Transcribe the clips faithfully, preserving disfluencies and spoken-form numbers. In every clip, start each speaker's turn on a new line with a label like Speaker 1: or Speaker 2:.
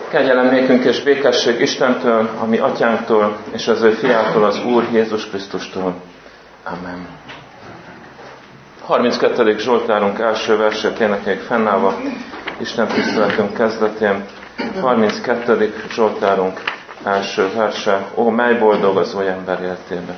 Speaker 1: Kegyelem nékünk és békesség Istentől, a mi atyánktól, és az ő fiától, az Úr Jézus Krisztustól. Amen. harminckettedik Zsoltárunk első versét énekeljük fennállva, Isten tiszteletünk kezdetén. harminckettedik Zsoltárunk első verse. Ó, mely boldog az oly ember életében.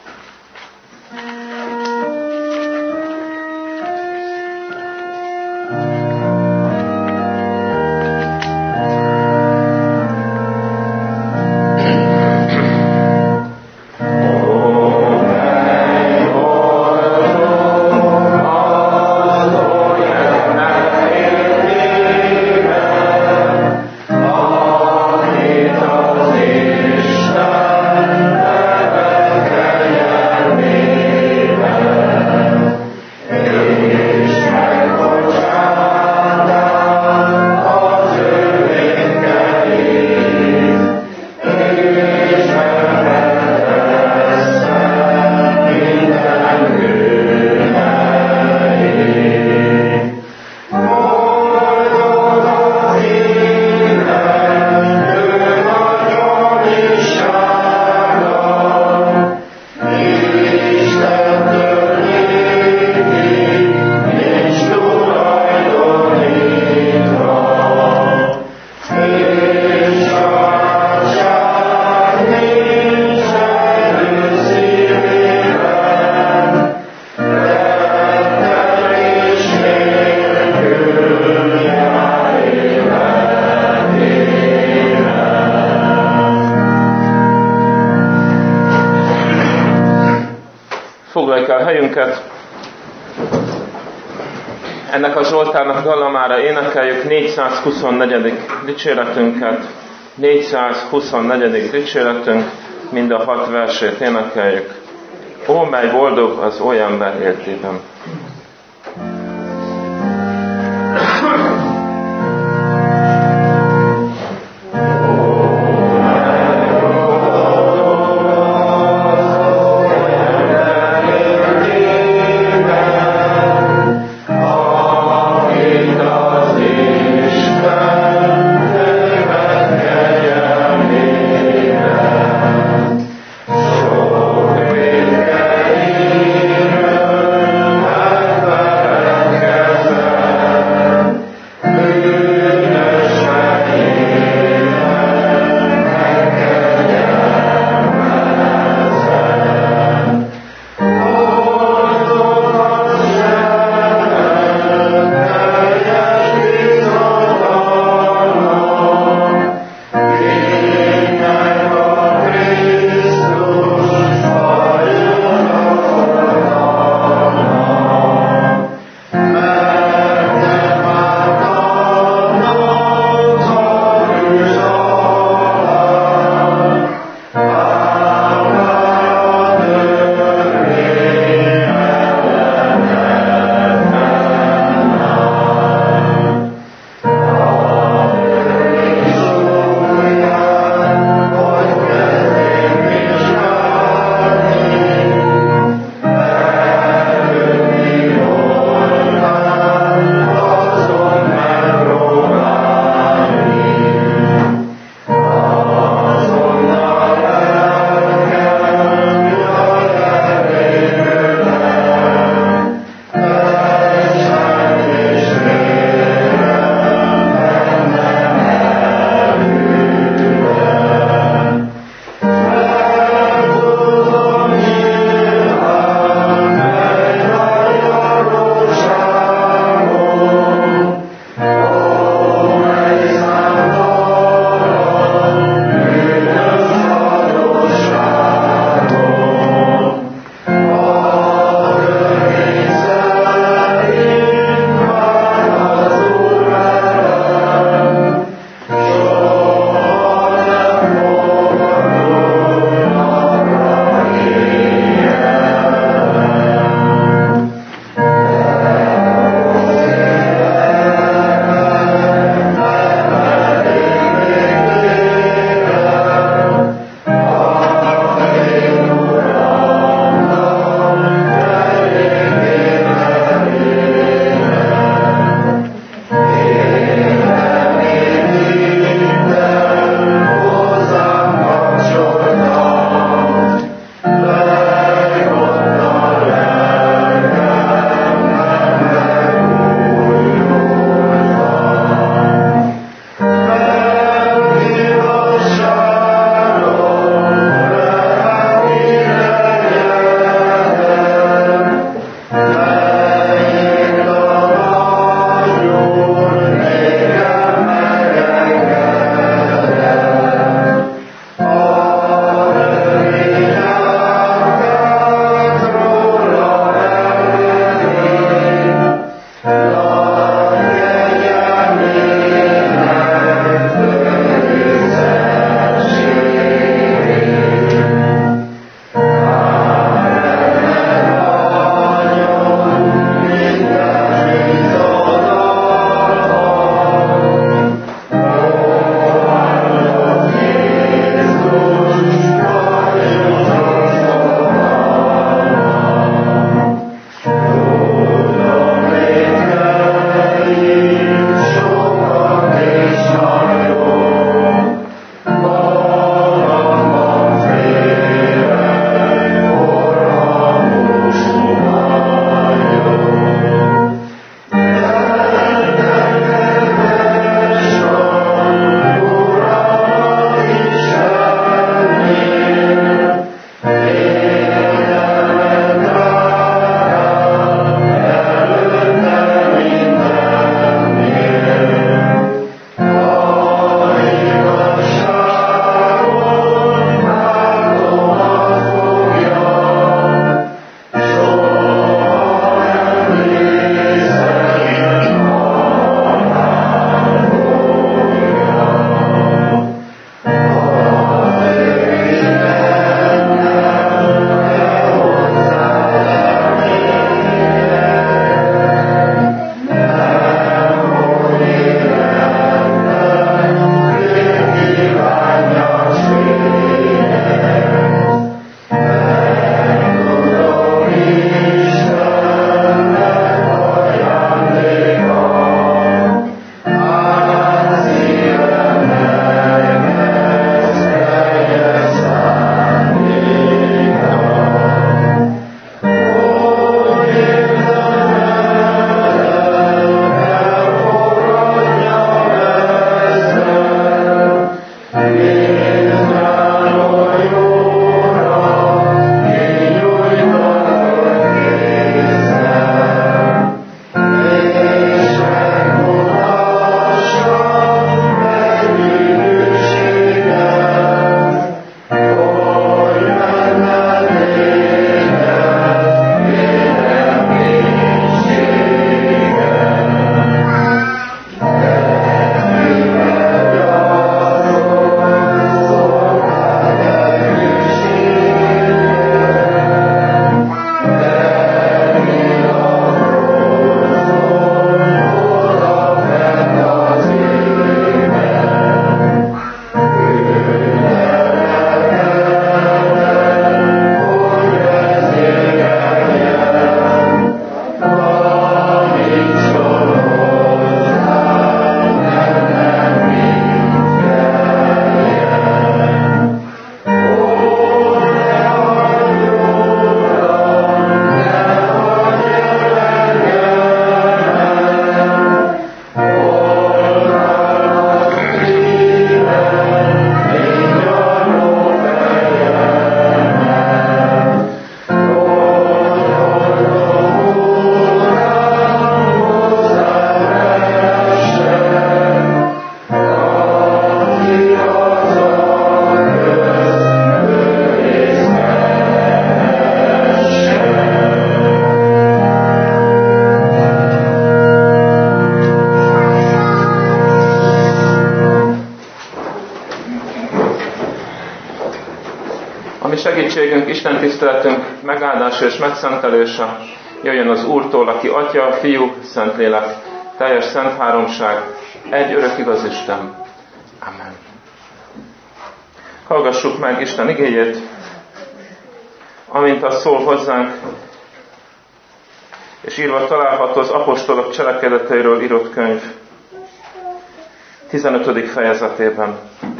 Speaker 1: Foglaljuk el helyünket. Ennek a Zsoltárnak dallamára énekeljük négyszázhuszonnegyedik dicséretünket. négyszázhuszonnegyedik dicséretünk, mind a hat versét énekeljük. Ó, mely boldog az oly ember életében.
Speaker 2: Oh,
Speaker 1: segítségünk, Isten tiszteletünk megáldása és megszentelése jöjjön az Úrtól, aki Atya, Fiú, Szentlélek, teljes szent háromság, egy örök igaz Isten. Amen. Hallgassuk meg Isten igéjét, amint az szól hozzánk, és írva található az apostolok cselekedeteiről írott könyv tizenötödik fejezetében.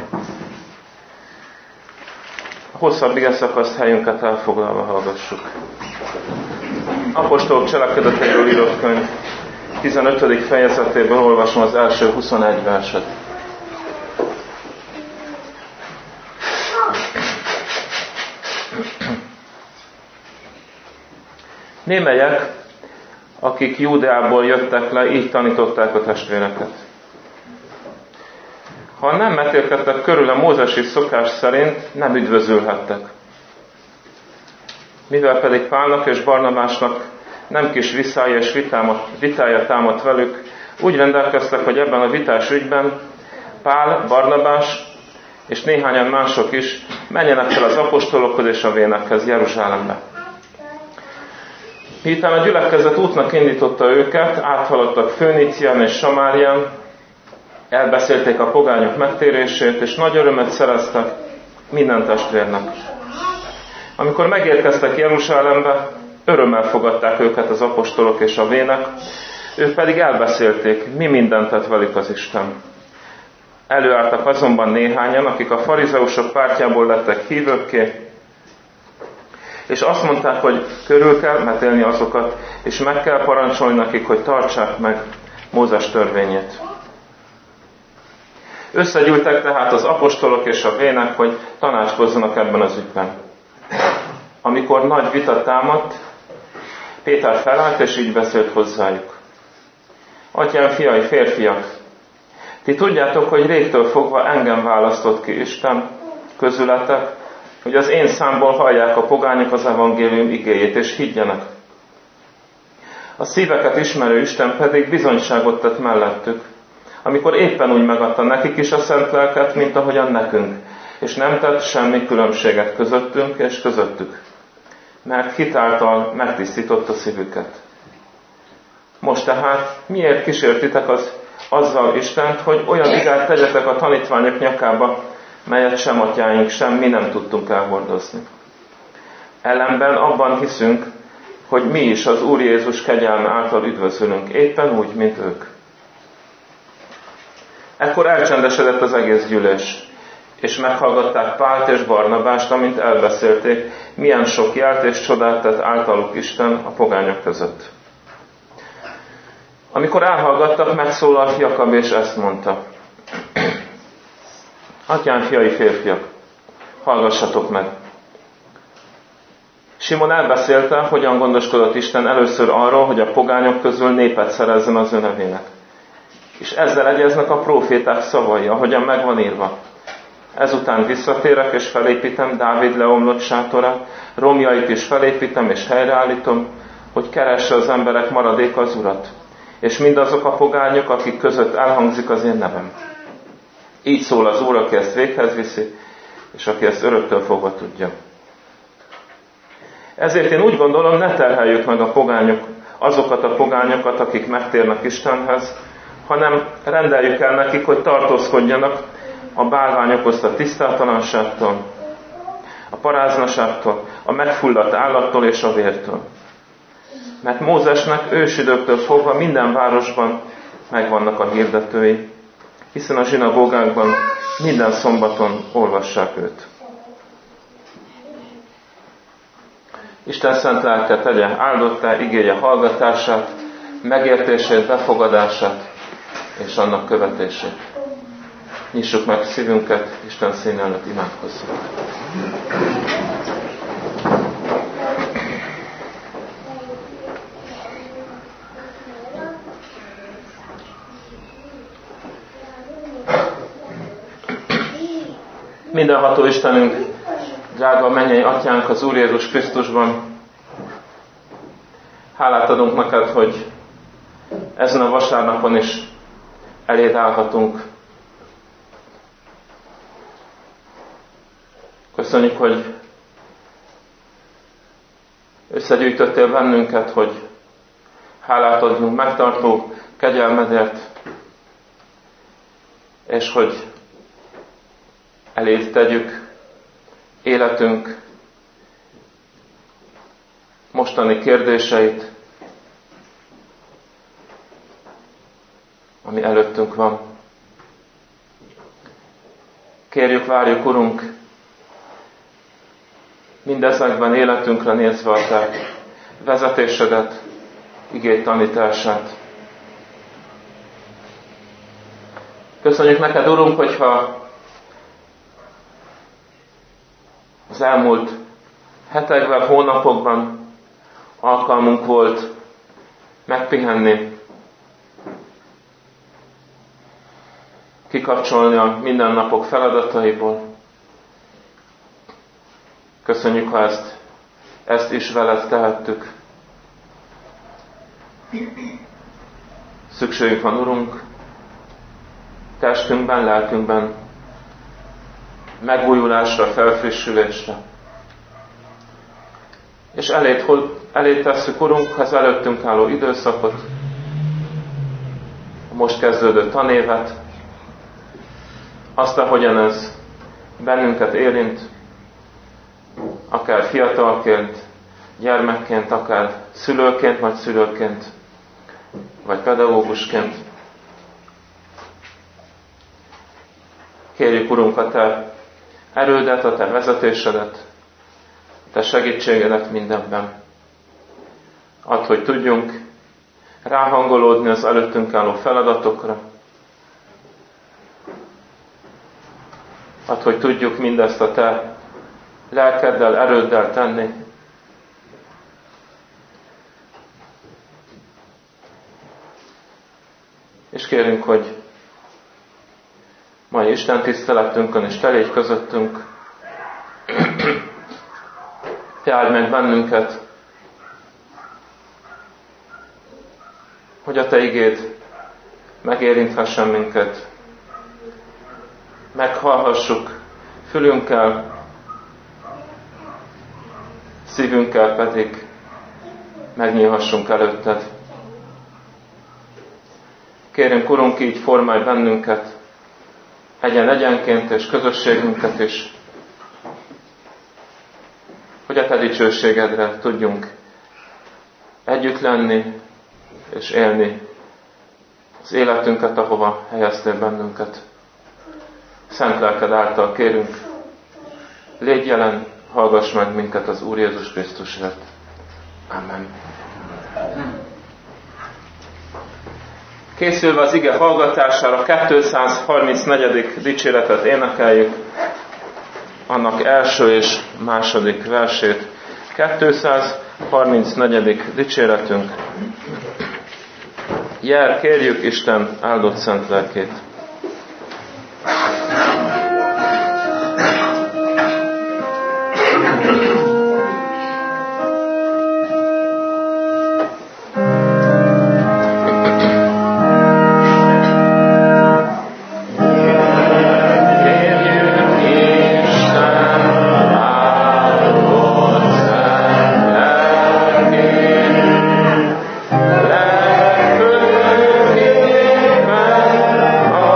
Speaker 1: A hosszabb igeszakaszt helyünket elfoglalva hallgassuk. Apostolok cselekedeteiről írott könyv tizenötödik fejezetében olvasom az első huszonegy verset. Némelyek, akik Júdeából jöttek le, így tanították a testvéreket. Ha nem metélkedtek körül a mózesi szokás szerint, nem üdvözülhettek. Mivel pedig Pálnak és Barnabásnak nem kis viszája és vitája támadt velük, úgy rendelkeztek, hogy ebben a vitás ügyben Pál, Barnabás és néhányan mások is menjenek fel az apostolokhoz és a vénekhez Jeruzsálembe. Miután a gyülekezet útnak indította őket, áthaladtak Fönícián és Samárián, elbeszélték a pogányok megtérését, és nagy örömet szereztek minden testvérnek. Amikor megérkeztek Jeruzsálembe, örömmel fogadták őket az apostolok és a vének, ők pedig elbeszélték, mi mindent tett velük az Isten. Előálltak azonban néhányan, akik a farizeusok pártjából lettek hívőkké, és azt mondták, hogy körül kell metélni azokat, és meg kell parancsolni nekik, hogy tartsák meg Mózes törvényét. Összegyűltek tehát az apostolok és a vének, hogy tanácskozzanak ebben az ügyben. Amikor nagy vita támadt, Péter felállt, és így beszélt hozzájuk. Atyám, fiai, férfiak, ti tudjátok, hogy régtől fogva engem választott ki Isten közületek, hogy az én számból hallják a pogányok az evangélium igéjét, és higgyenek. A szíveket ismerő Isten pedig bizonyságot tett mellettük, amikor éppen úgy megadta nekik is a szent lelket, mint ahogyan nekünk, és nem tett semmi különbséget közöttünk és közöttük, mert hitáltal megtisztította szívüket. Most tehát miért kísértitek az, azzal Istent, hogy olyan igát tegyetek a tanítványok nyakába, melyet sem atyáink, sem mi nem tudtunk elhordozni. Ellenben abban hiszünk, hogy mi is az Úr Jézus kegyelme által üdvözülünk, éppen úgy, mint ők. Ekkor elcsendesedett az egész gyűlés, és meghallgatták Pált és Barnabást, amint elbeszélték, milyen sok jelt és csodát tett általuk Isten a pogányok között. Amikor elhallgattak, megszólalt Jakab, és ezt mondta. Atyám, fiai, férfiak, hallgassatok meg! Simon elbeszélte, hogyan gondoskodott Isten először arról, hogy a pogányok közül népet szerezzen az ő nevének. És ezzel egyeznek a próféták szavai, ahogyan meg van írva. Ezután visszatérek, és felépítem Dávid leomlott sátorát, romjait is felépítem, és helyreállítom, hogy keresse az emberek maradéka az Urat, és mindazok a pogányok, akik között elhangzik az én nevem. Így szól az Úr, aki ezt véghez viszi, és aki ezt öröktől fogva tudja. Ezért én úgy gondolom, ne terheljük meg a pogányok, azokat a pogányokat, akik megtérnek Istenhez, hanem rendeljük el nekik, hogy tartózkodjanak a bálvány okozta tisztátalanságtól, a paráznaságtól, a megfulladt állattól és a vértől. Mert Mózesnek ősidőktől fogva minden városban megvannak a hirdetői, hiszen a zsinagógákban minden szombaton olvassák őt. Isten szent lelke tegye áldottá igéje hallgatását, megértését, befogadását és annak követését. Nyissuk meg szívünket, Isten színe előtt imádkozzunk. Mindenható Istenünk, drága mennyei Atyánk az Úr Jézus Krisztusban, hálát adunk neked, hogy ezen a vasárnapon is eléd állhatunk. Köszönjük, hogy összegyűjtöttél bennünket, hogy hálát adjunk megtartó kegyelmedért, és hogy eléd tegyük életünk mostani kérdéseit, ami előttünk van. Kérjük, várjuk, Urunk, mindezekben életünkre nézve a Te vezetésedet, igéd tanítását. Köszönjük neked, Urunk, hogyha az elmúlt hetekben, hónapokban alkalmunk volt megpihenni, kikapcsolni a mindennapok feladataiból. Köszönjük, ha ezt, ezt is veled tehettük. Szükségünk van, Urunk, testünkben, lelkünkben megújulásra, felfrissülésre. És elét, elét tesszük, Urunk, az előttünk álló időszakot, a most kezdődő tanévet, azt, ahogyan ez bennünket érint, akár fiatalként, gyermekként, akár szülőként, vagy szülőként, vagy pedagógusként. Kérjük, Urunk, a Te erődet, a Te vezetésedet, a Te segítségedet mindenben. Add, hogy tudjunk ráhangolódni az előttünk álló feladatokra. Add, hogy tudjuk mindezt a Te lelkeddel, erőddel tenni. És kérünk, hogy mai Isten tiszteletünkön és Te légy közöttünk. Te áld meg bennünket, hogy a Te igéd megérinthessen minket. Meghallhassuk fülünkkel, szívünkkel pedig megnyílhassunk előtted. Kérünk, Urunk, így formálj bennünket, egyen-egyenként és közösségünket is, hogy a Te dicsőségedre tudjunk együtt lenni és élni az életünket, ahova helyeztél bennünket. Szent lelked által kérünk, légy jelen, hallgass meg minket az Úr Jézus Krisztusért. Amen. Készülve az ige hallgatására kétszázharmincnegyedik dicséretet énekeljük, annak első és második versét. kétszázharmincnegyedik dicséretünk. Jel, kérjük Isten áldott szent lelkét.
Speaker 2: Oh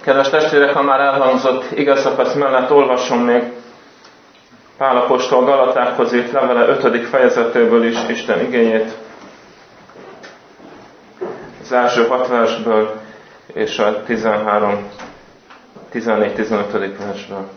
Speaker 1: Kedves testvérek, ha már elhangzott igeszakasz mellett olvasom még Pál apostol Galatákhoz írt levele ötödik fejezetéből is Isten igéjét. Az első hat versből és a tizenhárom, tizennégy, tizenötödik versből.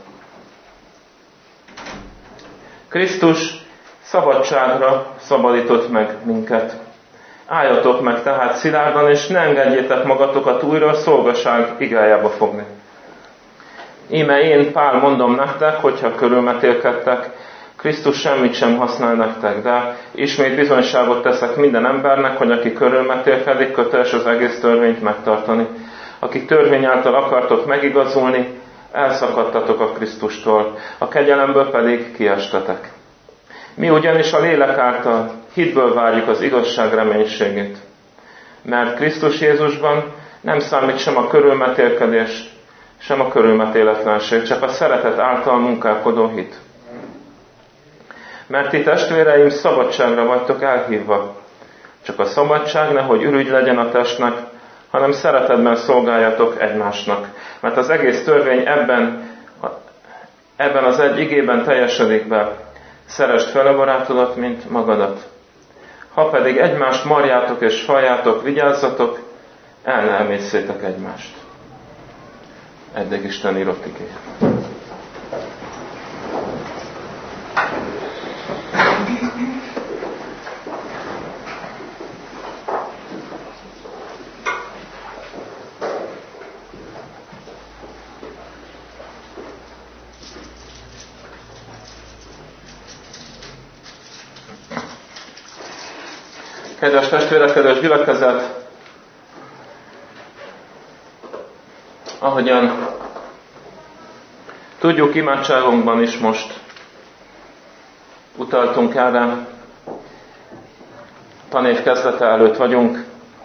Speaker 1: Krisztus szabadságra szabadított meg minket. Álljatok meg tehát szilárdan, és ne engedjétek magatokat újra a szolgaság igájába fogni. Íme én, Pál, mondom nektek, hogyha körülmetélkedtek, Krisztus semmit sem használ nektek, de ismét bizonyságot teszek minden embernek, hogy aki körülmetélkedik, köteles az egész törvényt megtartani. Akik törvény által akartok megigazulni, elszakadtatok a Krisztustól, a kegyelemből pedig kiestetek. Mi ugyanis a lélek által hitből várjuk az igazság reménységét. Mert Krisztus Jézusban nem számít sem a körülmetélkedés, sem a körülmetéletlenség, csak a szeretet által munkálkodó hit. Mert ti testvéreim szabadságra vagytok elhívva. Csak a szabadság nehogy ürügy legyen a testnek, hanem szeretetben szolgáljatok egymásnak. Mert az egész törvény ebben, ebben az egy igében teljesedik be. Szeresd fel a barátodat, mint magadat. Ha pedig egymást marjátok és faljátok, vigyázzatok, el ne emészszétek egymást. Eddig Isten írott igéje. Kedves testvérek, kedves gyülekezet! Ahogyan tudjuk, imádságunkban is most utaltunk erre, tanév kezdete előtt vagyunk.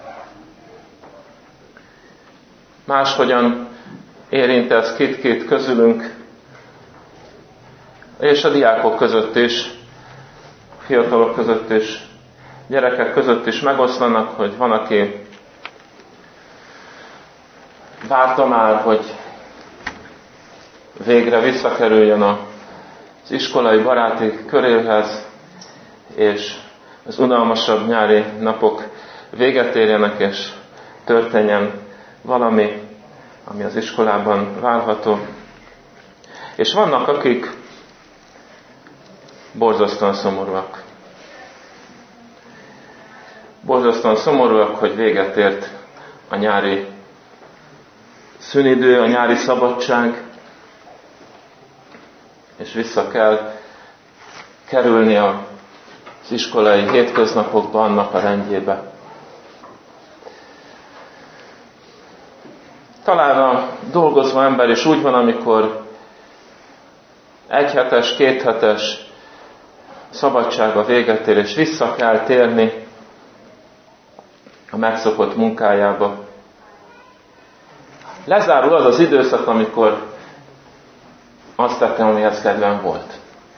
Speaker 1: Máshogyan érint ez két-két közülünk, és a diákok között is, a fiatalok között is, gyerekek között is megoszlanak, hogy van, aki várta már, hogy végre visszakerüljön az iskolai baráti köréhez, és az unalmasabb nyári napok véget érjenek, és történjen valami, ami az iskolában várható. És vannak, akik borzasztóan szomorúak. Borzasztóan szomorúak, hogy véget ért a nyári szünidő, a nyári szabadság, és vissza kell kerülni az iskolai hétköznapokba, annak a rendjébe. Talán a dolgozó ember is úgy van, amikor egyhetes, kéthetes szabadsága véget ér, és vissza kell térni a megszokott munkájába. Lezárul az az időszak, amikor azt tettem, amihez kedvem volt.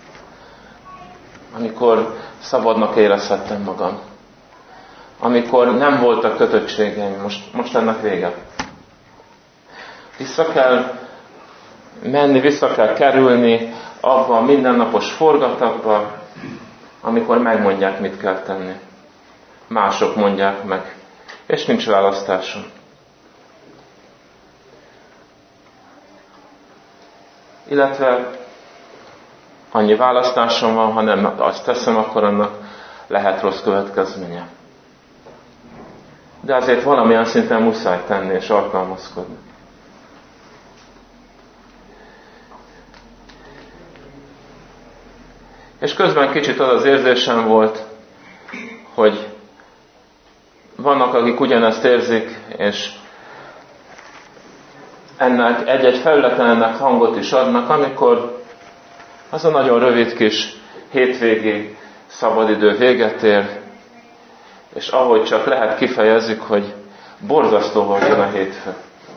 Speaker 1: Amikor szabadnak érezhettem magam. Amikor nem voltak kötöttségeim, most, most ennek vége. Vissza kell menni, vissza kell kerülni abba a mindennapos forgatagba, amikor megmondják, mit kell tenni. Mások mondják meg, és nincs választásom. Illetve annyi választásom van, ha nem azt teszem, akkor annak lehet rossz következménye. De azért valamilyen szinten muszáj tenni és alkalmazkodni. És közben kicsit az az érzésem volt, hogy vannak, akik ugyanezt érzik, és ennek egy-egy felületen ennek hangot is adnak, amikor az a nagyon rövid kis hétvégi szabadidő véget ér, és ahogy csak lehet kifejezzük, hogy borzasztó volt a hétfő.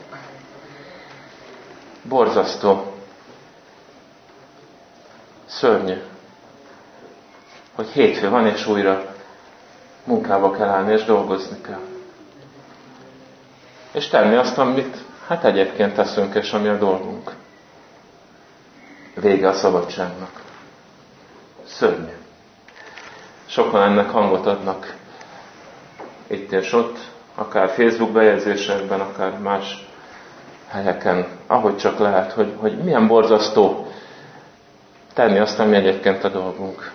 Speaker 1: Borzasztó. Szörnyű. Hogy hétfő van, és újra munkába kell állni, és dolgozni kell. És tenni azt, amit hát egyébként teszünk, és ami a dolgunk. Vége a szabadságnak. Szörnyű. Sokan ennek hangot adnak itt és ott, akár Facebook bejegyzésekben, akár más helyeken, ahogy csak lehet, hogy, hogy milyen borzasztó tenni azt, ami egyébként a dolgunk.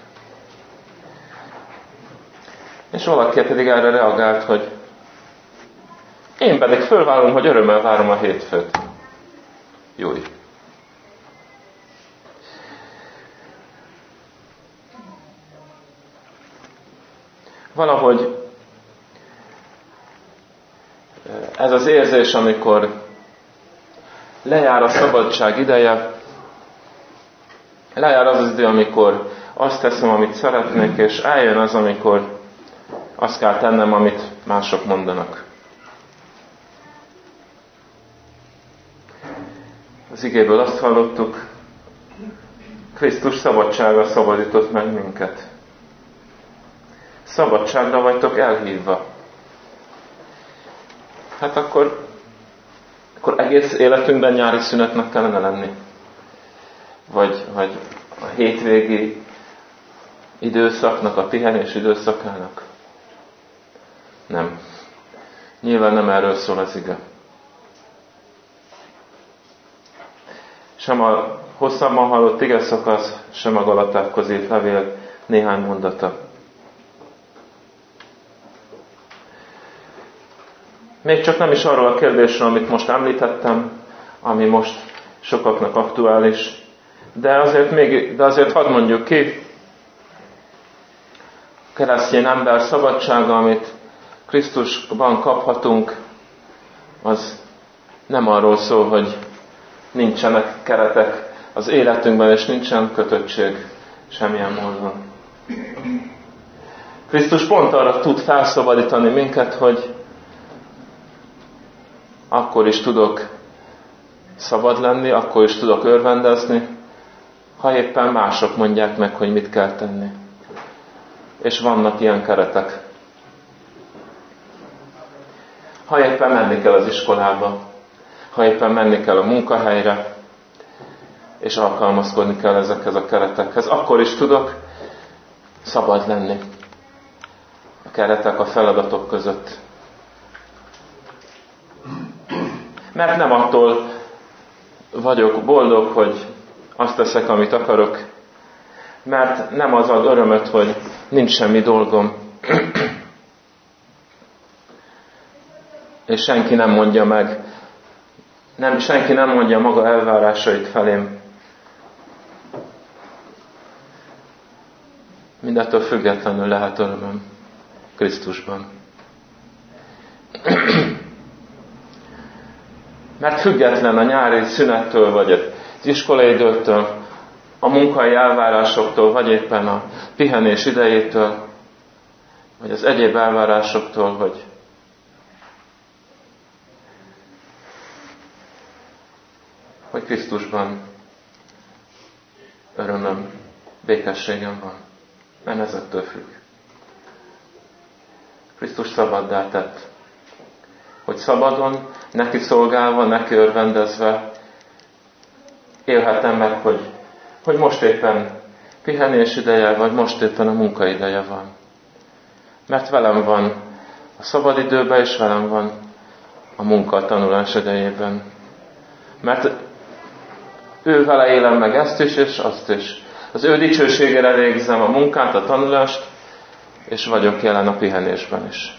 Speaker 1: És valaki pedig erre reagált, hogy én pedig fölvállalom, hogy örömmel várom a hétfőt. Júj. Valahogy ez az érzés, amikor lejár a szabadság ideje, lejár az az idő, amikor azt teszem, amit szeretnék, és eljön az, amikor azt kell tennem, amit mások mondanak. Az igéből azt hallottuk, Krisztus szabadságra szabadított meg minket. Szabadságra vagytok elhívva. Hát akkor, akkor egész életünkben nyári szünetnek kellene lenni. Vagy, vagy a hétvégi időszaknak, a pihenés időszakának. Nem. Nyilván nem erről szól az ige. Sem a hosszabban hallott ige szakasz, sem a Galatákhoz írt levél néhány mondata. Még csak nem is arról a kérdésről, amit most említettem, ami most sokaknak aktuális, de azért, még, de azért hadd mondjuk ki, keresztény ember szabadsága, amit Krisztusban kaphatunk, az nem arról szól, hogy nincsenek keretek az életünkben, és nincsen kötöttség semmilyen módon. Krisztus pont arra tud felszabadítani minket, hogy akkor is tudok szabad lenni, akkor is tudok örvendezni, ha éppen mások mondják meg, hogy mit kell tenni. És vannak ilyen keretek. Ha éppen menni kell az iskolába, ha éppen menni kell a munkahelyre, és alkalmazkodni kell ezekhez a keretekhez, akkor is tudok szabad lenni a keretek, a feladatok között. Mert nem attól vagyok boldog, hogy azt teszek, amit akarok, mert nem az ad örömöt, hogy nincs semmi dolgom, és senki nem mondja meg, nem, senki nem mondja maga elvárásait felém. Mindettől függetlenül lehet örömöm Krisztusban. Mert független a nyári szünettől, vagy az iskolai időtől, a munkai elvárásoktól, vagy éppen a pihenés idejétől, vagy az egyéb elvárásoktól, vagy hogy Krisztusban örömöm, békességem van. Nem ezektől függ. Krisztus szabaddá tett, hogy szabadon, neki szolgálva, neki örvendezve élhetem meg, hogy, hogy most éppen pihenés ideje, vagy most éppen a munkaideje van. Mert velem van a szabadidőben, és velem van a munka, a tanulás idejében. Mert ő vele élem meg ezt is, és azt is. Az ő dicsőségére végzem a munkát, a tanulást, és vagyok jelen a pihenésben is.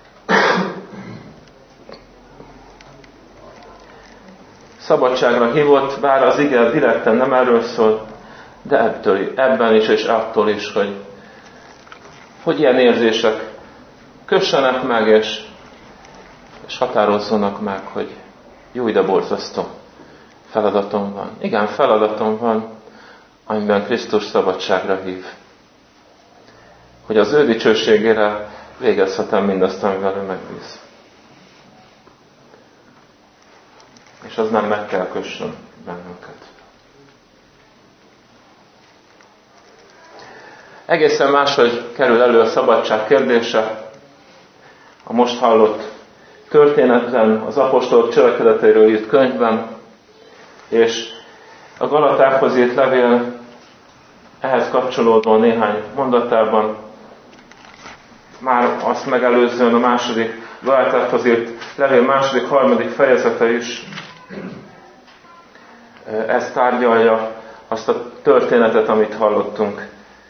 Speaker 1: Szabadságra hívott, bár az ige direkten nem erről szól, de ebből, ebben is és attól is, hogy, hogy ilyen érzések kössenek meg, és, és határozzanak meg, hogy jó, de borzasztó feladatom van. Igen, feladatom van, amiben Krisztus szabadságra hív. Hogy az ő dicsőségére végezhetem mindazt, amivel ő megbíz. És az nem meg kell kössön bennünket. Egészen máshogy kerül elő a szabadság kérdése a most hallott történetben, az apostolok cselekedeteiről írt könyvben, és a Galatákhoz írt levél ehhez kapcsolódó néhány mondatában, már azt megelőzően a második Galatákhoz írt levél második, harmadik fejezete is ezt tárgyalja, azt a történetet, amit hallottunk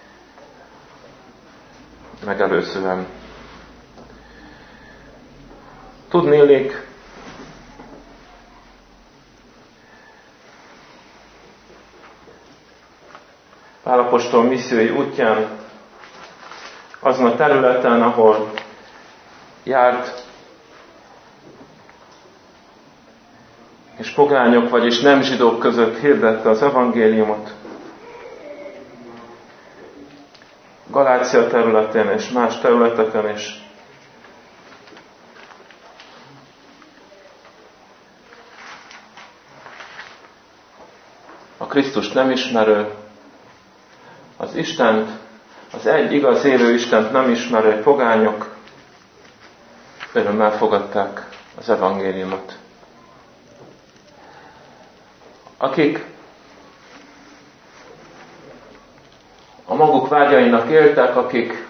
Speaker 1: megelőzően. Tudniillik, Pál apostol missziói útján, azon a területen, ahol járt, és pogányok, vagyis nem zsidók között hirdette az evangéliumot, Galácia területén és más területeken is. A Krisztust nem ismerő, az Istent, az egy igaz élő Istent nem ismerő pogányok örömmel fogadták az evangéliumot. Akik a maguk vágyainak éltek, akik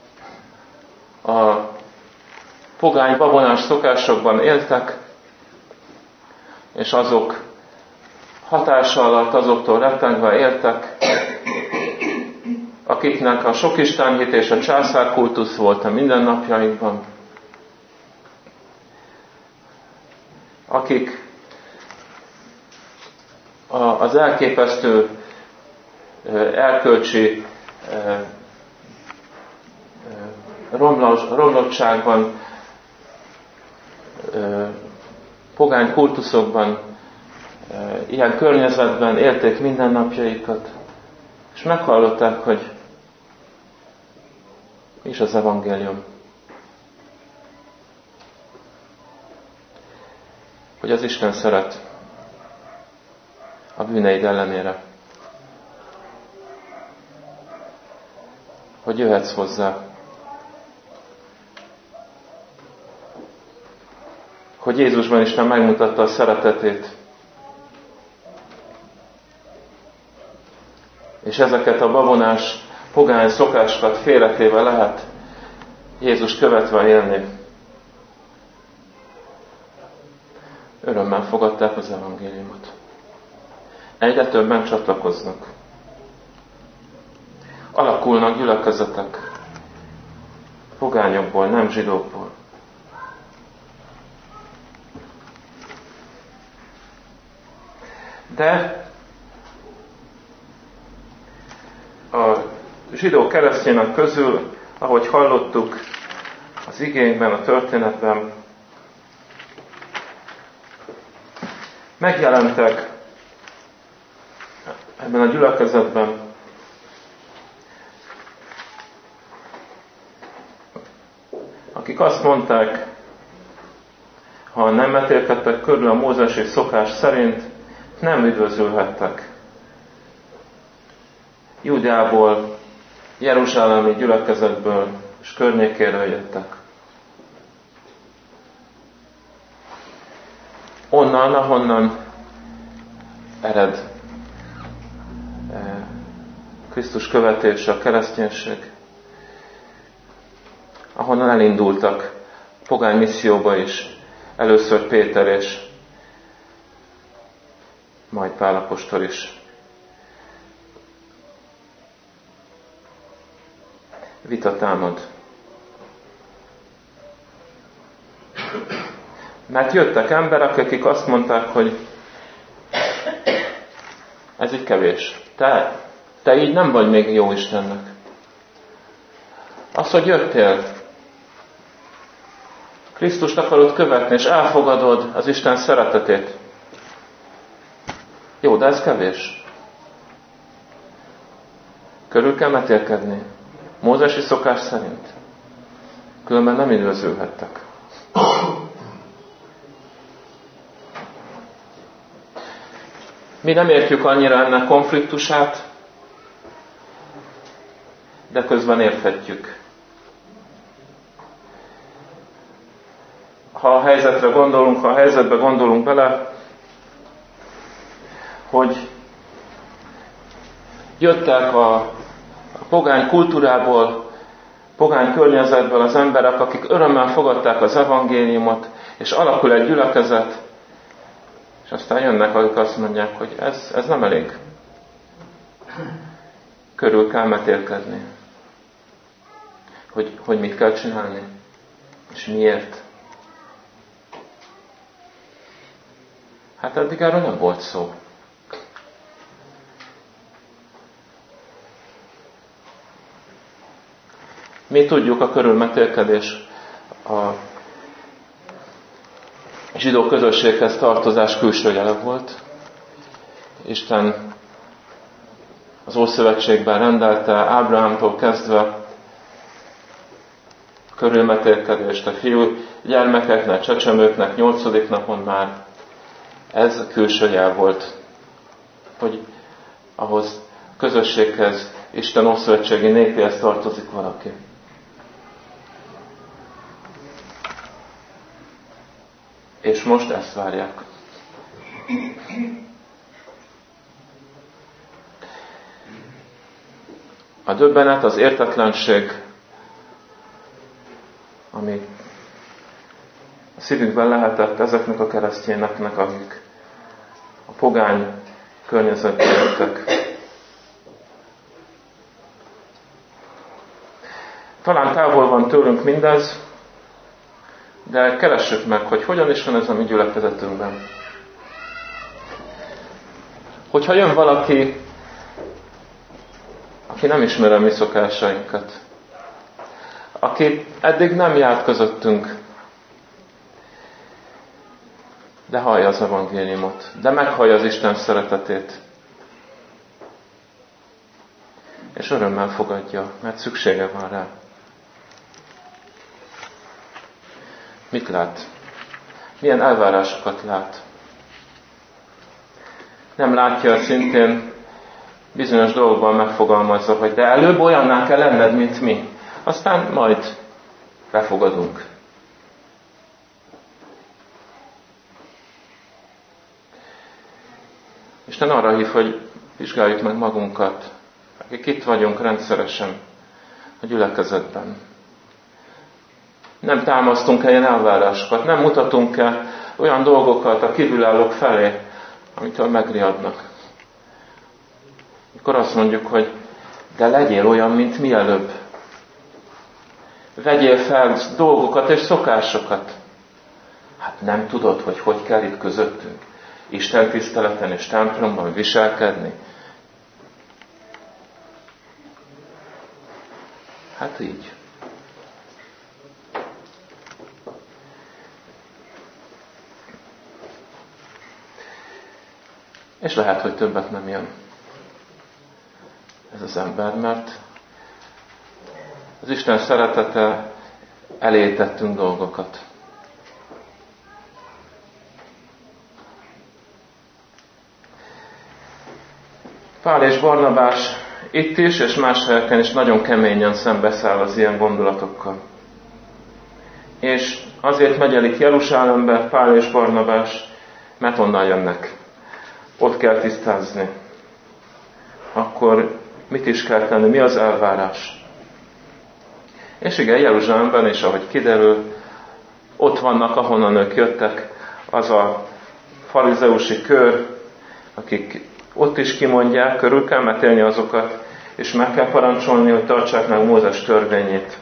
Speaker 1: a pogány babonás szokásokban éltek, és azok hatása alatt azoktól rettengve éltek, akiknek a sok istenhit és a császárkultusz volt a mindennapjaikban, akik az elképesztő erkölcsi romlottságban, pogány kultuszokban, ilyen környezetben élték mindennapjaikat, és meghallották, hogy mi is az evangélium. Hogy az Isten szeret a bűneid ellenére. Hogy jöhetsz hozzá. Hogy Jézusban Isten megmutatta a szeretetét. És ezeket a babonás, pogány szokásokat félretéve lehet Jézus követve élni. Örömmel fogadták az evangéliumot. Egyre többen csatlakoznak. Alakulnak gyülekezetek. Pogányokból, nem zsidókból. De a zsidó keresztények közül, ahogy hallottuk az igénkben, a történetben, megjelentek ebben a gyülekezetben akik azt mondták, ha nem metélkedtek körül a mózesi szokás szerint, nem üdvözülhettek. Júdeából, jeruzsálemi gyülekezetből és környékéről jöttek. Onnan, ahonnan ered Krisztus követése, a kereszténység, ahonnan elindultak pogány misszióba is, először Péter és majd Pál apostol is. Vita támad. Mert jöttek emberek, akik azt mondták, hogy ez így kevés. Te, te így nem vagy még jó Istennek. Az, hogy jöttél, Krisztust akarod követni, és elfogadod az Isten szeretetét. Jó, de ez kevés. Körül kell metélkedni. Mózesi szokás szerint. Különben nem üdvözülhettek. Mi nem értjük annyira ennek konfliktusát, de közben érthetjük. ha a helyzetre gondolunk, ha a helyzetbe gondolunk bele, hogy jöttek a, a pogány kultúrából, pogány környezetből az emberek, akik örömmel fogadták az evangéliumot, és alakul egy gyülekezet, és aztán jönnek, akik azt mondják, hogy ez, ez nem elég. Körül kell metélkedni. Hogy, hogy mit kell csinálni, és miért. Hát eddig erről nem volt szó. Mi tudjuk, a körülmetélkedés a zsidó közösséghez tartozás külső jele volt. Isten az Ószövetségben rendelte Ábrahámtól kezdve körülmetélkedést a fiú gyermekeknek, csecsemőknek nyolcadik napon már. Ez külső jel volt, hogy ahhoz közösséghez, Isten ószövetségi népéhez tartozik valaki. És most ezt várják. A döbbenet, az értetlenség, ami a szívükben lehetett ezeknek a keresztényeknek, akik a pogány környezetben jöttek. Talán távol van tőlünk mindez, de keressük meg, hogy hogyan is van ez a mi gyülekezetünkben. Hogyha jön valaki, aki nem ismeri a mi szokásainkat, aki eddig nem járt közöttünk, de hallja az evangéliumot, de meghallja az Isten szeretetét, és örömmel fogadja, mert szüksége van rá. Mit lát? Milyen elvárásokat lát? Nem látja szintén, bizonyos dolgokban megfogalmazza, hogy de előbb olyanná kell lenned, mint mi. Aztán majd befogadunk. Isten arra hív, hogy vizsgáljuk meg magunkat, akik itt vagyunk rendszeresen a gyülekezetben. Nem támasztunk el ilyen elvárásokat, nem mutatunk el olyan dolgokat a kívülállók felé, amitől megriadnak. Mikor azt mondjuk, hogy de legyél olyan, mint mielőbb. Vegyél fel dolgokat és szokásokat. Hát nem tudod, hogy hogy kell itt közöttünk Isten tiszteleten és templomban viselkedni. Hát így. És lehet, hogy többet nem jön ez az ember, mert az Isten szeretete elé tettünk dolgokat. Pál és Barnabás itt is, és más helyeken is nagyon keményen szembeszáll az ilyen gondolatokkal. És azért megy el itt Jeruzsálembe Pál és Barnabás, mert onnan jönnek. Ott kell tisztázni. Akkor mit is kell tenni? Mi az elvárás? És igen, Jeruzsálemben is, ahogy kiderül, ott vannak, ahonnan ők jöttek, az a farizeusi kör, akik ott is kimondják, körül kell metélni azokat, és meg kell parancsolni, hogy tartsák meg Mózes törvényét.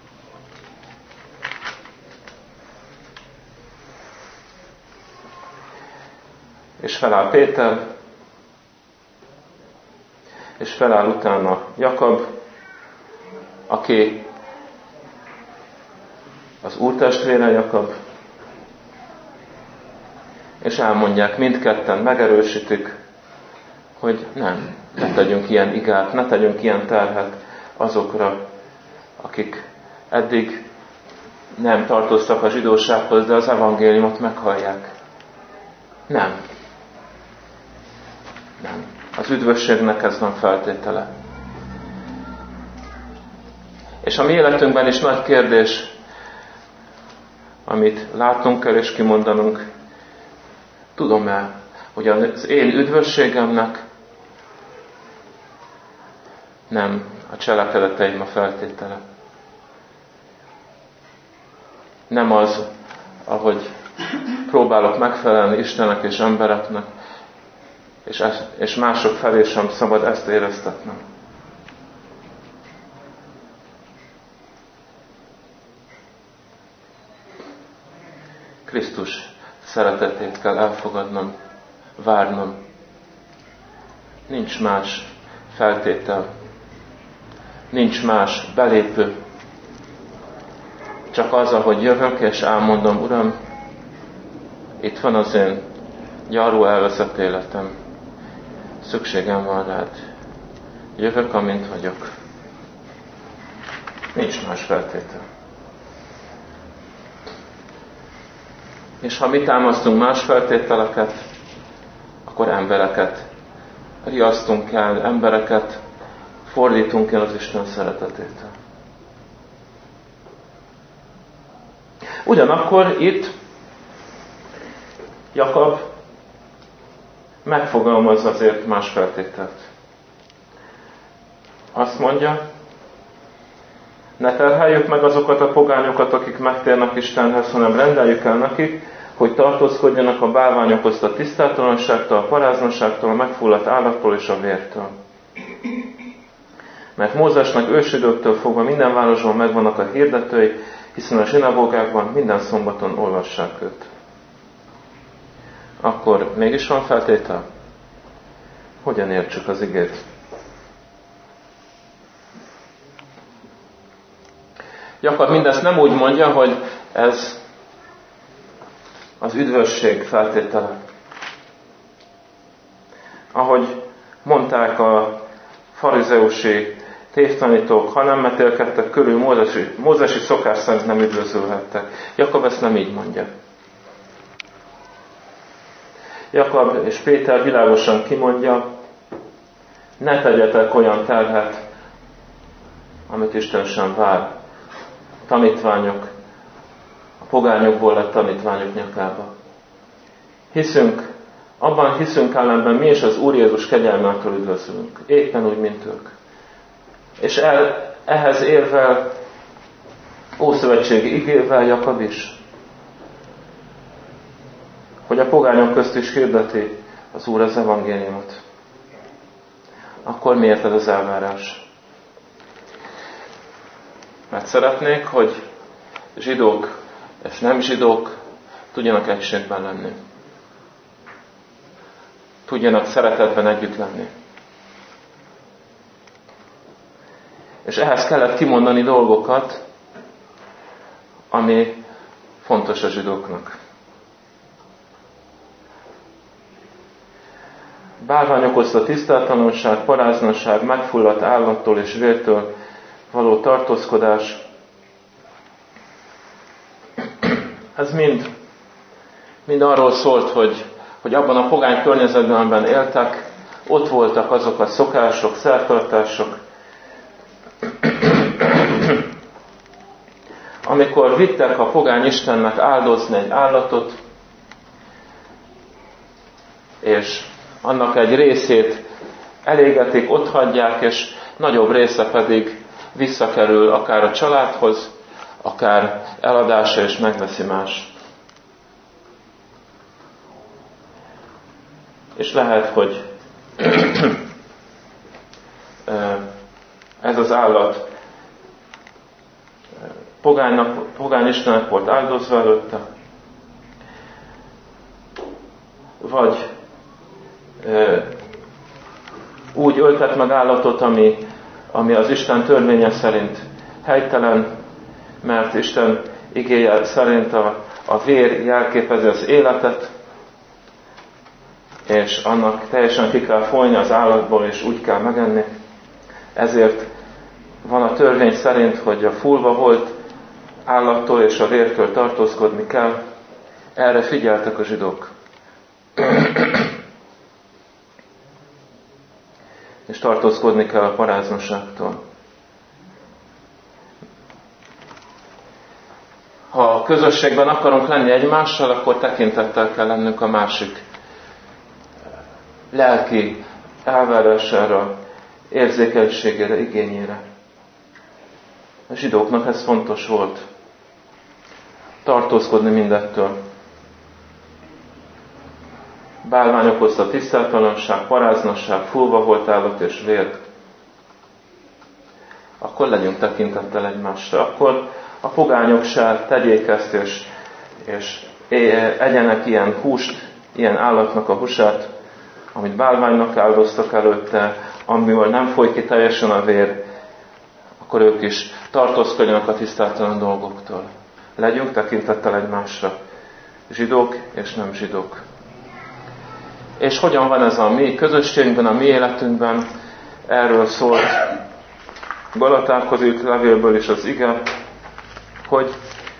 Speaker 1: És feláll Péter, és feláll utána Jakab, aki az úrtestvére Jakab, és elmondják mindketten, megerősítik, hogy nem, ne tegyünk ilyen igát, ne tegyünk ilyen terhet azokra, akik eddig nem tartoztak a zsidósághoz, de az evangéliumot meghallják. Nem. Nem. Az üdvösségnek ez nem feltétele. És a mi életünkben is nagy kérdés amit látnunk kell és kimondanunk. Tudom-e, hogy az én üdvösségemnek nem a cselekedeteim a feltétele. Nem az, ahogy próbálok megfelelni Istennek és embereknek, és, és mások felé sem szabad ezt éreztetnem. Krisztus szeretetét kell elfogadnom, várnom. Nincs más feltétel. Nincs más belépő. Csak az, ahogy jövök és elmondom, Uram, itt van az én gyarló elveszett életem. Szükségem van rád. Jövök, amint vagyok. Nincs más feltétel. És ha mi támasztunk más feltételeket, akkor embereket riasztunk el, embereket fordítunk el az Isten szeretetétől. Ugyanakkor itt Jakab megfogalmaz azért más feltételt. Azt mondja, ne terheljük meg azokat a pogányokat, akik megtérnek Istenhez, hanem rendeljük el nekik, hogy tartózkodjanak a bálvány okozta tisztátalanságtól, a paráznaságtól, a megfulladt állattól és a vértől. Mert Mózesnek ősidőktől fogva minden városban megvannak a hirdetői, hiszen a zsinagógákban minden szombaton olvassák őt. Akkor mégis van feltétel? Hogyan értsük az igét? Jakab mindezt nem úgy mondja, hogy ez az üdvösség feltétele. Ahogy mondták a farizeusi tévtanítók, ha nem metélkedtek körül mózesi, mózesi szokás szerint nem üdvözölhettek. Jakab ezt nem így mondja. Jakab és Péter világosan kimondja, ne tegyetek olyan terhet, amit Isten sem vár. Tanítványok, a pogányokból lett tanítványok nyakába. Hiszünk, abban hiszünk ellenben mi is az Úr Jézus kegyelmától üdvözülünk. Éppen úgy, mint ők. És el, ehhez érvel, ószövetségi igével Jakab is, hogy a pogányok közt is hirdeti az Úr az evangéliumot. Akkor miért ez az elvárás? Mert szeretnék, hogy zsidók és nem zsidók tudjanak egységben lenni. Tudjanak szeretetben együtt lenni. És ehhez kellett kimondani dolgokat, ami fontos a zsidóknak. Bálvány okozta tisztátalanság, paráznaság, megfulladt állattól és vértől való tartózkodás. Ez mind, mind arról szólt, hogy, hogy abban a pogány környezetben, amiben éltek, ott voltak azok a szokások, szertartások, amikor vittek a pogány istennek áldozni egy állatot, és annak egy részét elégetik, otthagyják, és nagyobb része pedig visszakerül akár a családhoz, akár eladása, és megveszi más. És lehet, hogy ez az állat pogánynak, pogány istennek volt áldozva előtte, vagy e, úgy öltett meg állatot, ami, ami az Isten törvénye szerint helytelen, mert Isten igéje szerint a, a vér jelképezi az életet, és annak teljesen ki kell folyni az állatból, és úgy kell megenni. Ezért van a törvény szerint, hogy a fulva volt állattól és a vértől tartózkodni kell. Erre figyeltek a zsidók. És tartózkodni kell a paráznaságtól. Ha közösségben akarunk lenni egymással, akkor tekintettel kell lennünk a másik lelki elvárására, érzékenységére, igényére. A zsidóknak ez fontos volt. Tartózkodni mindettől. Bálvány okozta tisztátalanság, paráznasság, fulva volt állat és vér. Akkor legyünk tekintettel egymásra. Akkor a pogányok se tegyék ezt, és, és egyenek ilyen húst, ilyen állatnak a húsát, amit bálványnak áldoztak előtte, amiből nem folyt ki teljesen a vér, akkor ők is tartózkodjanak a tisztátalan dolgoktól. Legyünk tekintettel egymásra. Zsidók és nem zsidók. És hogyan van ez a mi közösségünkben, a mi életünkben? Erről szólt Galatákhoz írt levélből is az ige, hogy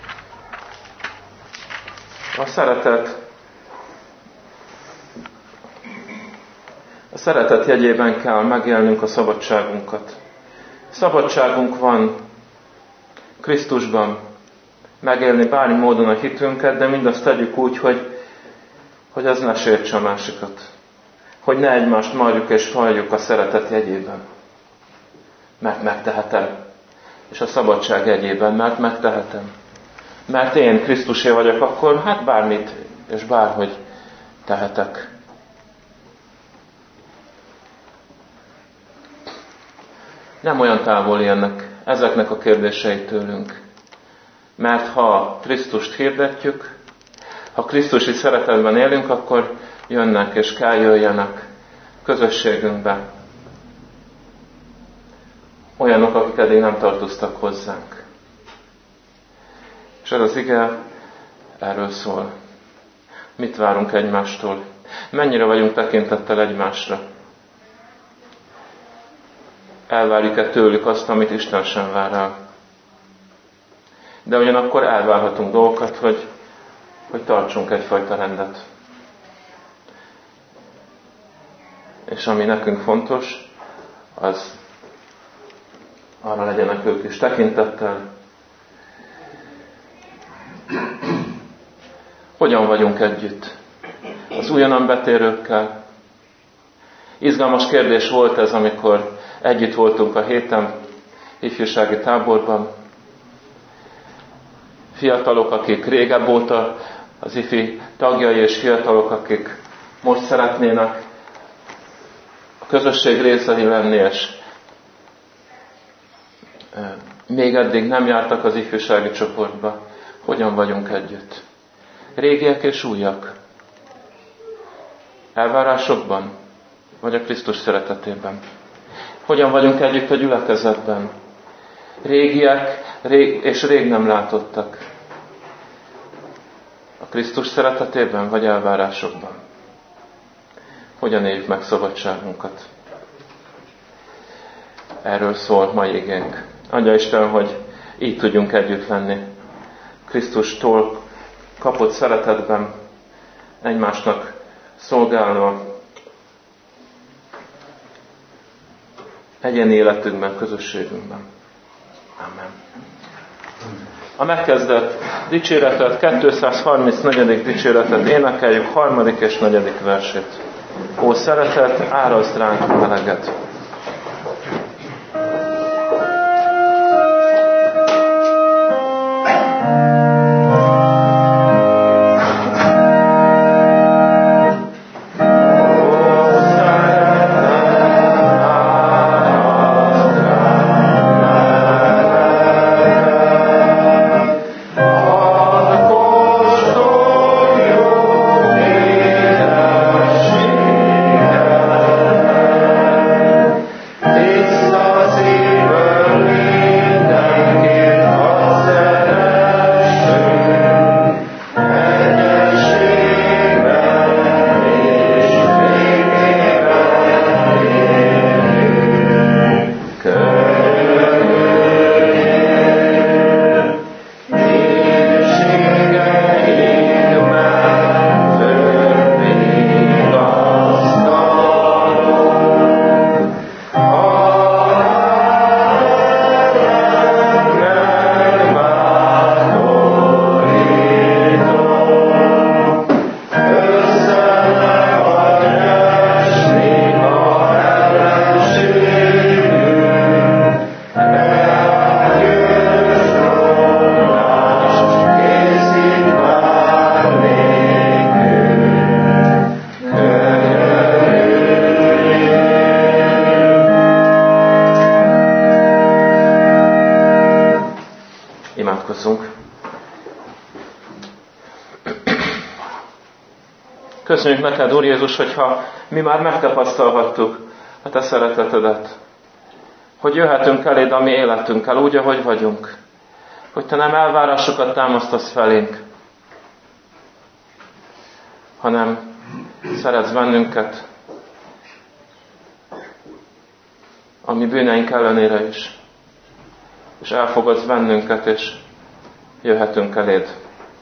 Speaker 1: a szeretet a szeretet jegyében kell megélnünk a szabadságunkat. Szabadságunk van Krisztusban megélni bármi módon a hitünket, de mindazt tegyük úgy, hogy, hogy ez ne sértse a másikat. Hogy ne egymást marjuk és faljuk a szeretet jegyében. Mert megtehetem. És a szabadság jegyében, mert megtehetem. Mert én Krisztusé vagyok, akkor hát bármit és bárhogy tehetek. Nem olyan távol jönnek ezeknek a kérdéseit tőlünk. Mert ha Krisztust hirdetjük, ha krisztusi szeretetben élünk, akkor jönnek és kell jöjjenek közösségünkbe. Olyanok, akik eddig nem tartoztak hozzánk. És ez az ige erről szól. Mit várunk egymástól? Mennyire vagyunk tekintettel egymásra? Elvárjuk-e tőlük azt, amit Isten sem vár el? De ugyanakkor elvárhatunk dolgokat, hogy, hogy tartsunk egyfajta rendet. És ami nekünk fontos, az arra legyenek ők is tekintettel. Hogyan vagyunk együtt? Az újonnan betérőkkel. Izgalmas kérdés volt ez, amikor együtt voltunk a héten ifjúsági táborban. Fiatalok, akik régebb óta az ifi tagjai, és fiatalok, akik most szeretnének a közösség részei lenni, és még eddig nem jártak az ifjúsági csoportba. Hogyan vagyunk együtt? Régiek és újak? Elvárásokban? Vagy a Krisztus szeretetében? Hogyan vagyunk együtt a gyülekezetben? Régiek rég, és rég nem látottak. A Krisztus szeretetében, vagy elvárásokban? Hogyan éljük meg szabadságunkat? Erről szól mai igénk. Adja Isten, hogy így tudjunk együtt lenni. Krisztustól kapott szeretetben, egymásnak szolgálva, egyéni életünkben, közösségünkben. Amen. A megkezdett dicséretet, kétszázharmincnégy. dicséretet énekeljük, harmadik és negyedik versét. Ó szeretet, árazd ránk meleget!
Speaker 2: Oh,
Speaker 1: Imádkozzunk. Köszönjük neked, Úr Jézus, hogyha mi már megtapasztalhattuk a te szeretetedet, hogy jöhetünk eléd a mi életünkkel úgy, ahogy vagyunk, hogy te nem elvárásokat támasztasz felénk, hanem szeretsz bennünket, a mi bűneink ellenére is, és elfogadsz bennünket, és jöhetünk eléd.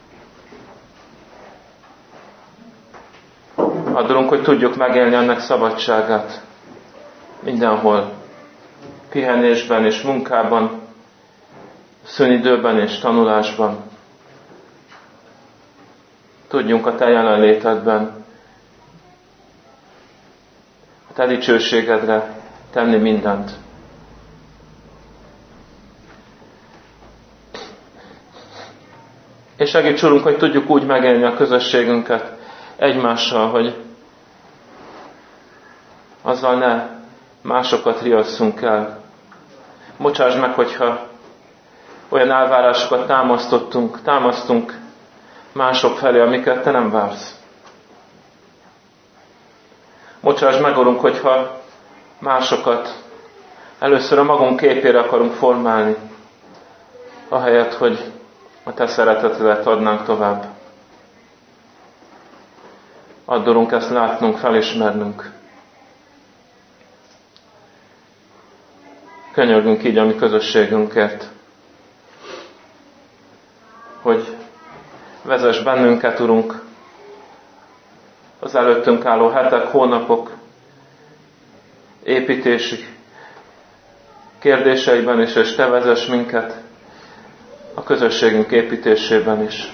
Speaker 1: Adunk, hogy tudjuk megélni ennek szabadságát mindenhol, pihenésben és munkában, szünidőben és tanulásban. Tudjunk a te jelenlétedben, a te dicsőségedre tenni mindent. És segíts, Urunk, hogy tudjuk úgy megélni a közösségünket egymással, hogy azzal ne másokat riasszunk el. Bocsásd meg, hogyha olyan elvárásokat támasztottunk, támasztunk mások felé, amiket te nem vársz. Bocsásd meg, Urunk, hogyha másokat először a magunk képére akarunk formálni, ahelyett, hogy a te szeretetedet adnánk tovább. Add, Urunk, ezt látnunk, felismernünk. Könyörgünk így a mi közösségünkért, hogy vezess bennünket, Urunk, az előttünk álló hetek, hónapok építési kérdéseiben is, és te vezess minket a közösségünk építésében is.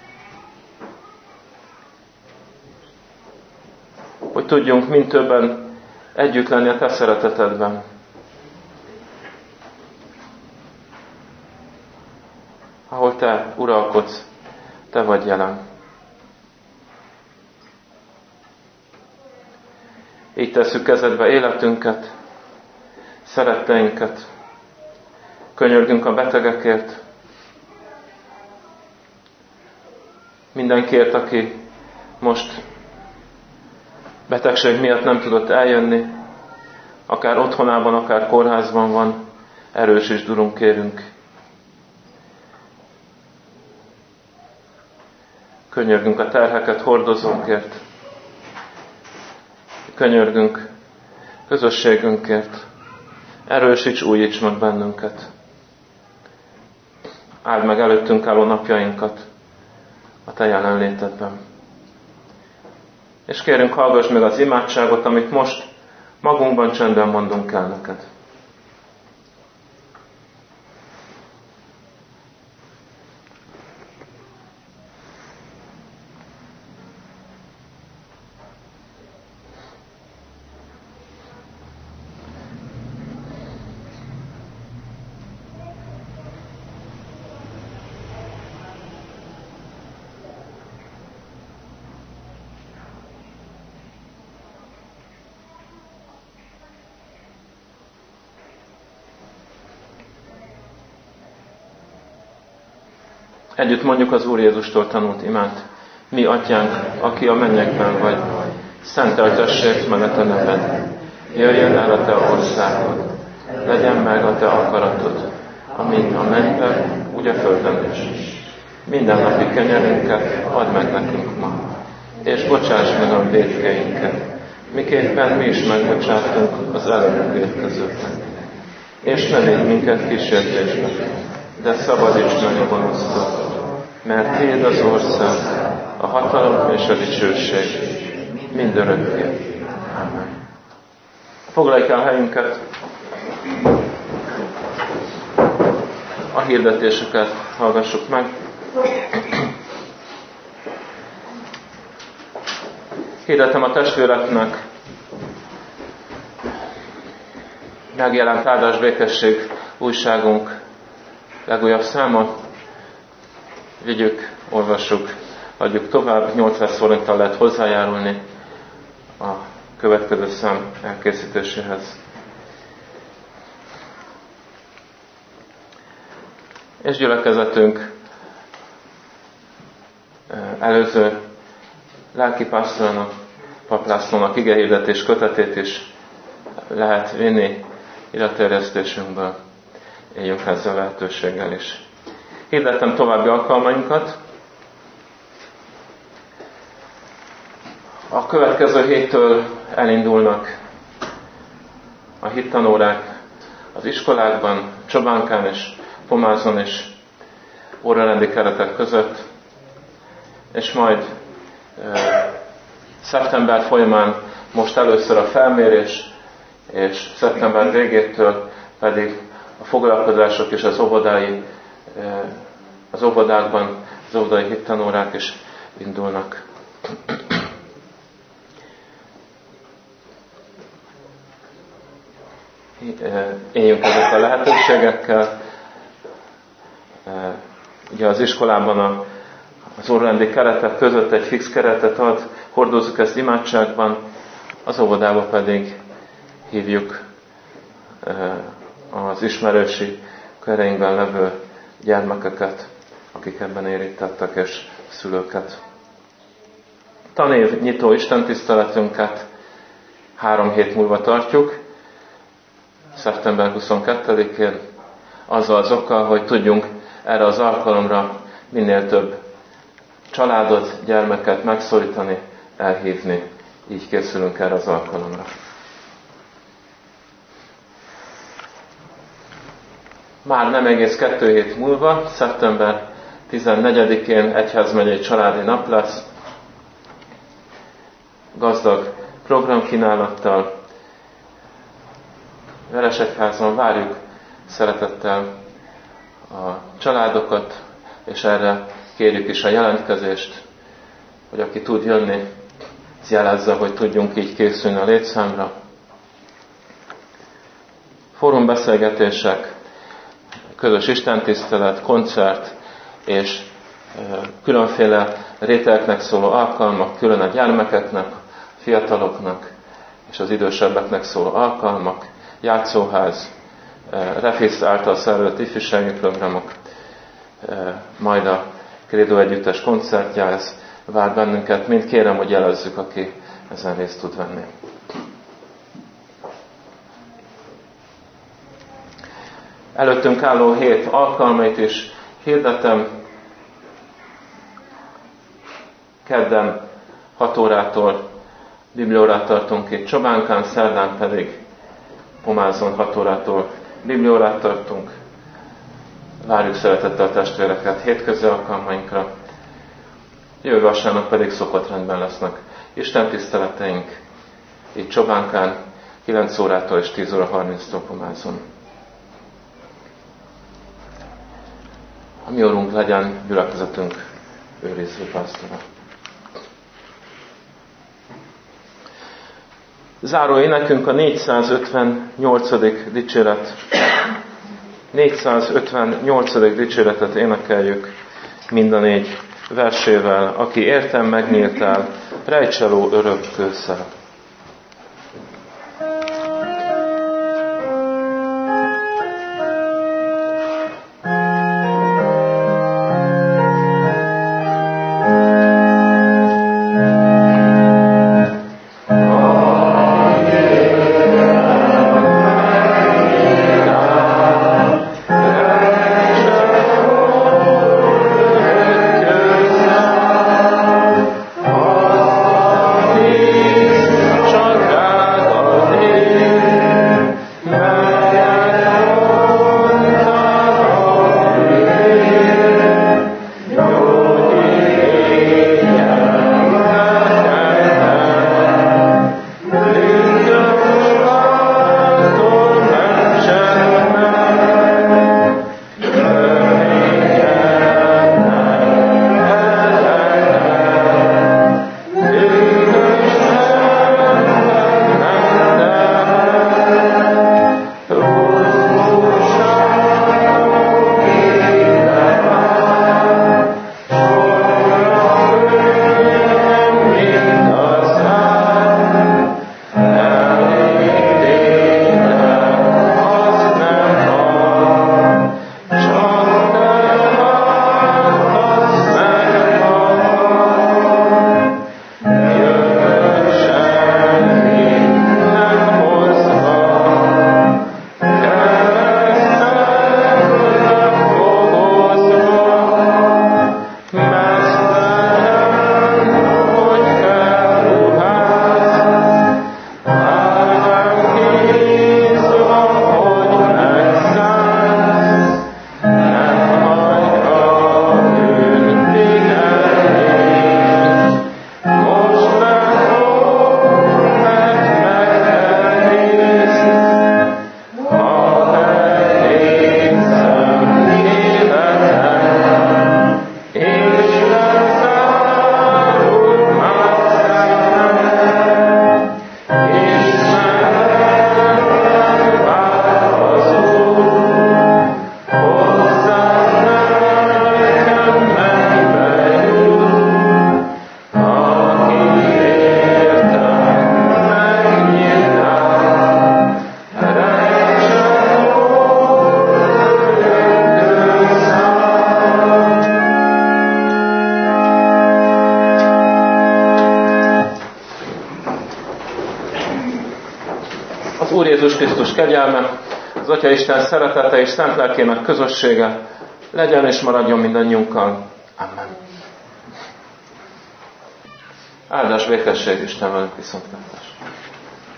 Speaker 1: Hogy tudjunk mind többen együtt lenni a te szeretetedben. Ahol te uralkodsz, te vagy jelen. Így tesszük kezedbe életünket, szeretteinket. Könyörgünk a betegekért, mindenkiért, aki most betegség miatt nem tudott eljönni, akár otthonában, akár kórházban van, erősítsd, Urunk, kérünk. Könyörgünk a terheket hordozónkért, könyörgünk közösségünkért, erősíts, újíts meg bennünket. Áld meg előttünk álló napjainkat a te jelenlétedben. És kérünk, hallgass meg az imádságot, amit most magunkban csendben mondunk el neked. Együtt mondjuk az Úr Jézustól tanult imát. Mi, Atyánk, aki a mennyekben vagy, szenteltessék meg a te neved. Jöjjön el a te országod. Legyen meg a te akaratod, amint a mennyben, úgy a földön is. Minden napi kenyerünket add meg nekünk ma, és bocsáss meg a vétkeinket, miképpen mi is megbocsátunk az ellenünk vétkezőknek. És ne védj minket kísértésbe, de szabadíts meg a gonosztól, mert tiéd az ország, a hatalom és a dicsőség mindörökké. Amen. Foglaljuk el helyünket, a hirdetéseket hallgassuk meg. Hirdetem a testvéreknek, megjelent Áldás Békesség újságunk legújabb száma. Vigyük, olvassuk, adjuk tovább. nyolcszáz forinttal lehet hozzájárulni a következő szám elkészítéséhez. És gyülekezetünk előző lelkipásztornak, Pap Lászlónak igehirdetés kötetét is lehet vinni iraterjesztésünkből. Éljünk ezzel a lehetőséggel is. Hirdettem további alkalmainkat. A következő héttől elindulnak a hittanórák az iskolákban, Csobánkán és Pomázon és órarendi keretek között, és majd e, szeptember folyamán most először a felmérés, és szeptember végétől pedig a foglalkozások és az óvodái, e, az óvodákban az óvodai hittanórák is indulnak. Éljünk ezekkel a lehetőségekkel. Ugye az iskolában a, az órarendi keretek között egy fix keretet ad, hordozzuk ezt imádságban, az óvodában pedig hívjuk az ismerősi köreinkben levő gyermekeket, akik ebben érintettek, és szülőket. Tanév nyitó istentiszteletünket három hét múlva tartjuk, szeptember huszonkettedikén, azzal az okkal, hogy tudjunk erre az alkalomra minél több családot, gyermeket megszólítani, elhívni. Így készülünk erre az alkalomra. Már nem egész kettő hét múlva, szeptember tizennegyedikén egyházmegyei családi nap lesz, gazdag programkínálattal. Veresegyházon várjuk szeretettel a családokat, és erre kérjük is a jelentkezést, hogy aki tud jönni, jelezze, hogy tudjunk így készülni a létszámra. Fórumbeszélgetések, közös istentisztelet, koncert és különféle rételeknek szóló alkalmak, külön a gyermekeknek, fiataloknak és az idősebbeknek szóló alkalmak, játszóház, Refisz által szervezett ifjúsági programok, majd a Credo együttes koncertje, ez vár bennünket. Mind kérem, hogy jelezzük, aki ezen részt tud venni. Előttünk álló hét alkalmait is hirdetem. Kedden hat órától bibliórát tartunk itt Csobánkán, szerdán pedig Pomázon hat órától bibliórát tartunk. Várjuk szeretettel a testvéreket hétközi alkalmainkra. Jövő vasárnap pedig szokott rendben lesznek istentiszteleteink. Itt Csobánkán kilenc órától és tíz óra harminctól Pomázon. A mi Úrunk legyen gyülekezetünk őriző pásztora. Záró énekünk a négyszázötvennyolcadik dicséret. négyszázötvennyolcadik dicséretet énekeljük mind a négy versével. Aki értem megnyíltál, rejtseló örök kőszel.
Speaker 2: Peace.
Speaker 1: Jézus Krisztus kegyelme, az Atya Isten szeretete és szent lelkének közössége legyen és maradjon mindannyiunkkal. Amen. Áldás békesség Isten velünk, viszontlátásra.